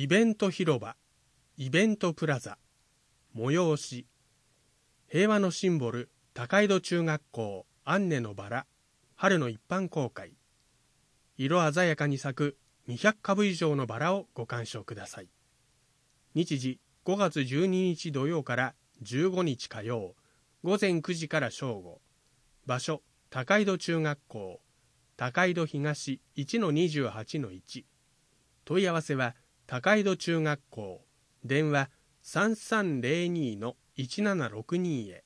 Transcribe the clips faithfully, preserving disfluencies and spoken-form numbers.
イベント広場、イベントプラザ、催し、平和のシンボル、高井戸中学校、アンネのバラ、春の一般公開。色鮮やかに咲くにひゃくかぶ以上のバラをご鑑賞ください。日時、ごがつじゅうににち土曜からじゅうごにち火曜、ごぜんくじから正午。場所、高井戸中学校、高井戸東 いちのにじゅうはちのいち。問い合わせは、高井戸中学校、電話 さんさんぜろにのいちななろくに へ。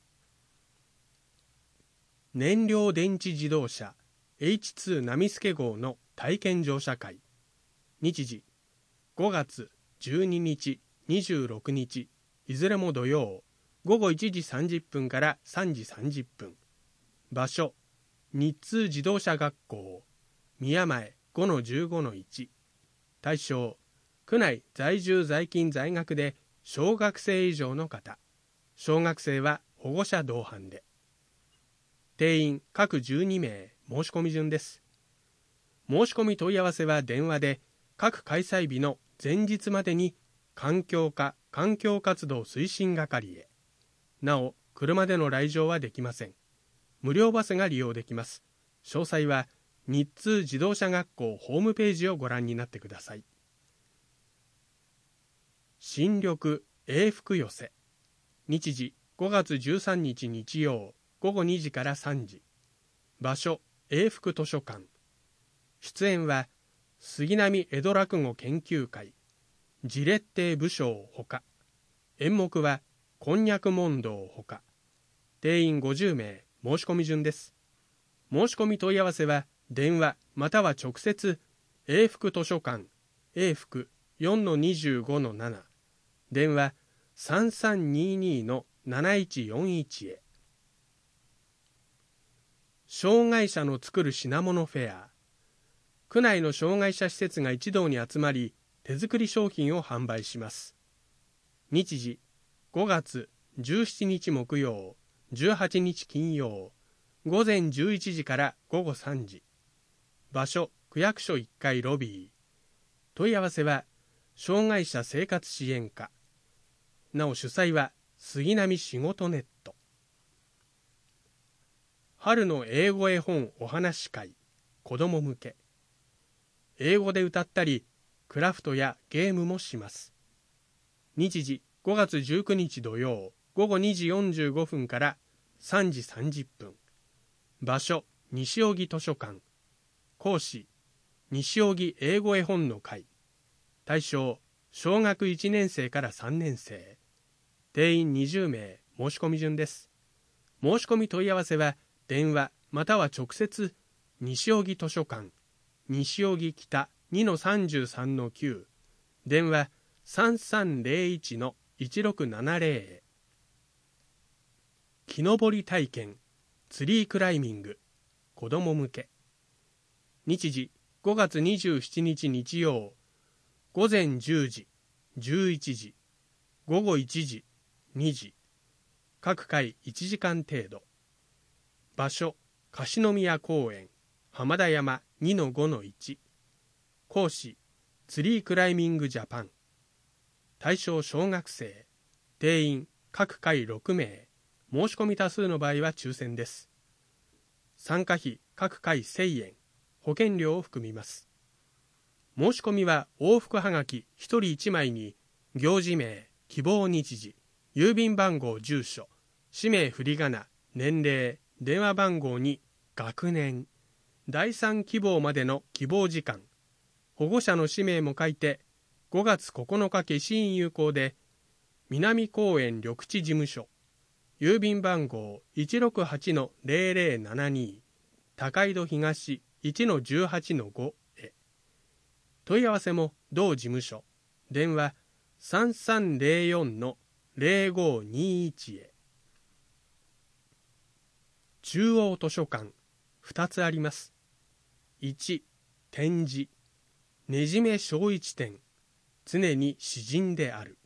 燃料電池自動車 エイチツー 波助号の体験乗車会。日時、ごがつじゅうににち、にじゅうろくにち、いずれも土曜、ごごいちじさんじゅっぷんからさんじさんじゅっぷん。場所、日通自動車学校、宮前 ごのじゅうごのいち。対象、区内在住在勤在学で小学生以上の方。小学生は保護者同伴で。定員各じゅうにめい、申し込み順です。申し込み問い合わせは電話で、各開催日の前日までに環境課環境活動推進係へ。なお、車での来場はできません。無料バスが利用できます。詳細は日通自動車学校ホームページをご覧になってください。新緑永福寄せ。日時、ごがつじゅうさんにち日曜、ごごにじからさんじ。場所、永福図書館。出演は、杉並江戸落語研究会、ジレッテー武将ほか。演目は、こんにゃく問答ほか。定員ごじゅうめい、申し込み順です。申し込み問い合わせは、電話または直接、永福図書館、永福 よんのにじゅうごのなな。電話さんさんににのなないちよんいちへ。障害者の作る品物フェア。区内の障害者施設が一堂に集まり、手作り商品を販売します。日時、ごがつじゅうしちにち木曜、じゅうはちにち金曜、ごぜんじゅういちじからごごさんじ。場所、区役所いっかいロビー。問い合わせは、障害者生活支援課。なお主催は、杉並仕事ネット。春の英語絵本お話会、子ども向け。英語で歌ったり、クラフトやゲームもします。日時、ごがつじゅうくにち土曜、ごごにじよんじゅうごふんからさんじさんじゅっぷん。場所、西荻図書館。講師、西荻英語絵本の会。対象、小学いちねんせいからさんねんせい。定員にじゅうめい、申し込み順です。申し込み問い合わせは、電話または直接、西荻図書館、西荻北 にのさんじゅうさんのきゅう。電話さんさんぜろいちのいちろくななぜろへ。木登り体験、ツリークライミング、子ども向け。日時、ごがつにじゅうしちにち日曜、ごぜんじゅうじ、じゅういちじ、ごごいちじ、にじ。各回いちじかん程度。場所、樫宮公園、浜田山 にのごのいち。講師、ツリークライミングジャパン。対象小学生。定員、各回ろくめい。申し込み多数の場合は抽選です。参加費、各回せんえん。保険料を含みます。申し込みは往復はがきひとりいちまいに、行事名、希望日時、郵便番号住所、氏名振り仮名、年齢、電話番号に、学年、だいさん希望までの希望時間、保護者の氏名も書いて、ごがつここのか消印有効で、南公園緑地事務所、郵便番号 いちろくはちのぜろぜろななに、高井戸東 いちのじゅうはちのご へ。問い合わせも同事務所、電話さんさんぜろよんのぜろごにいちへ。中央図書館、ふたつあります。いち、展示、ねじめ正一展、常に詩人である。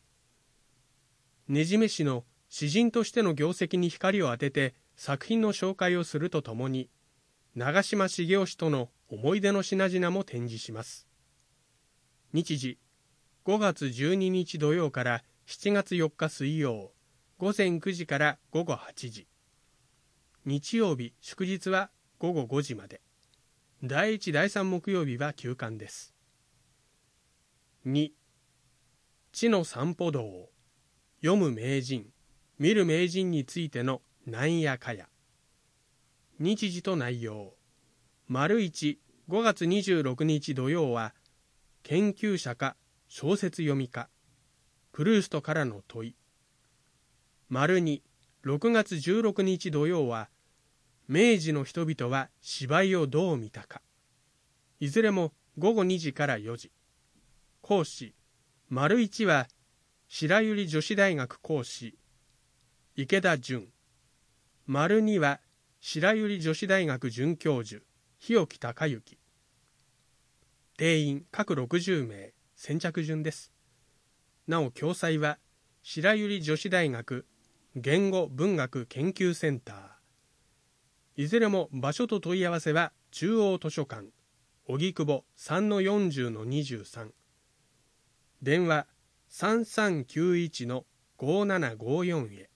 ねじめ氏の詩人としての業績に光を当てて作品の紹介をするとともに、長嶋茂雄氏との思い出の品々も展示します。日時、 ごがつじゅうににち土曜からしちがつよっか水曜、ごぜんくじからごごはちじ。日曜日祝日はごごごじまで。だいいちだいさん木曜日は休館です。に、地の散歩道、読む名人、見る名人についてのなんやかや。日時と内容。丸いち、ごがつにじゅうろくにち土曜は、研究者か小説読みか、プルーストからの問い。丸に、ろくがつじゅうろくにち土曜は、明治の人々は芝居をどう見たか。いずれもごごにじからよじ。講師、丸いちは、白百合女子大学講師、池田純。丸には、白百合女子大学准教授、日置孝之。定員各ろくじゅうめい、先着順です。なお教材は白百合女子大学言語文学研究センター。いずれも場所と問い合わせは中央図書館荻窪 さんのよんじゅうのにじゅうさん。電話 さんさんきゅういちのごななごよん へ。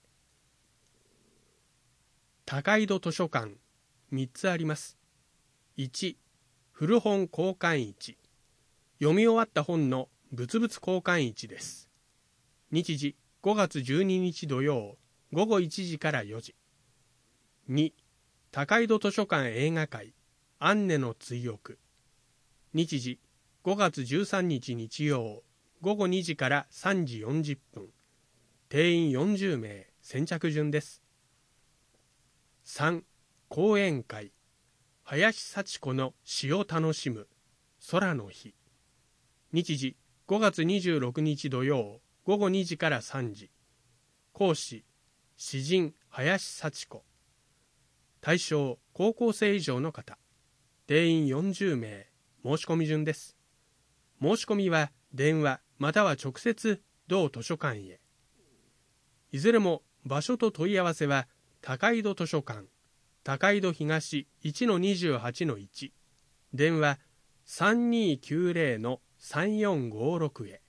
高井戸図書館みっつあります。いち、古本交換市。読み終わった本の物々交換市です。日時ごがつじゅうににち土曜ごごいちじからよじ。に、高井戸図書館映画会アンネの追憶。日時ごがつじゅうさんにち日曜ごごにじからさんじよんじゅっぷん。定員よんじゅうめい、先着順です。さん、講演会林幸子の詩を楽しむ空の日。日時ごがつにじゅうろくにち土曜ごごにじからさんじ。講師詩人林幸子。対象高校生以上の方。定員よんじゅうめい、申し込み順です。申し込みは電話または直接同図書館へ。いずれも場所と問い合わせは高井戸図書館高井戸東 いちのにじゅうはちのいち。電話 さんにーきゅうぜろのさんよんごろく へ。